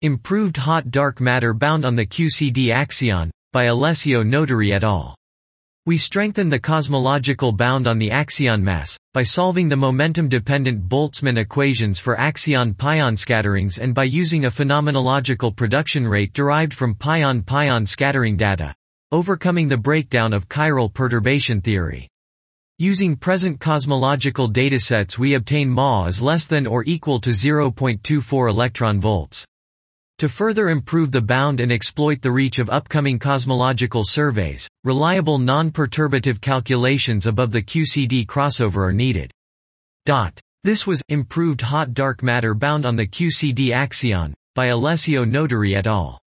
Improved hot dark matter bound on the QCD axion, by Alessio Notari et al. We strengthen the cosmological bound on the axion mass, by solving the momentum-dependent Boltzmann equations for axion-pion scatterings and by using a phenomenological production rate derived from pion-pion scattering data, overcoming the breakdown of chiral perturbation theory. Using present cosmological datasets we obtain Ma is less than or equal to 0.24 electron volts. To further improve the bound and exploit the reach of upcoming cosmological surveys, reliable non-perturbative calculations above the QCD crossover are needed. This was Improved hot dark matter bound on the QCD axion, by Alessio Notari et al.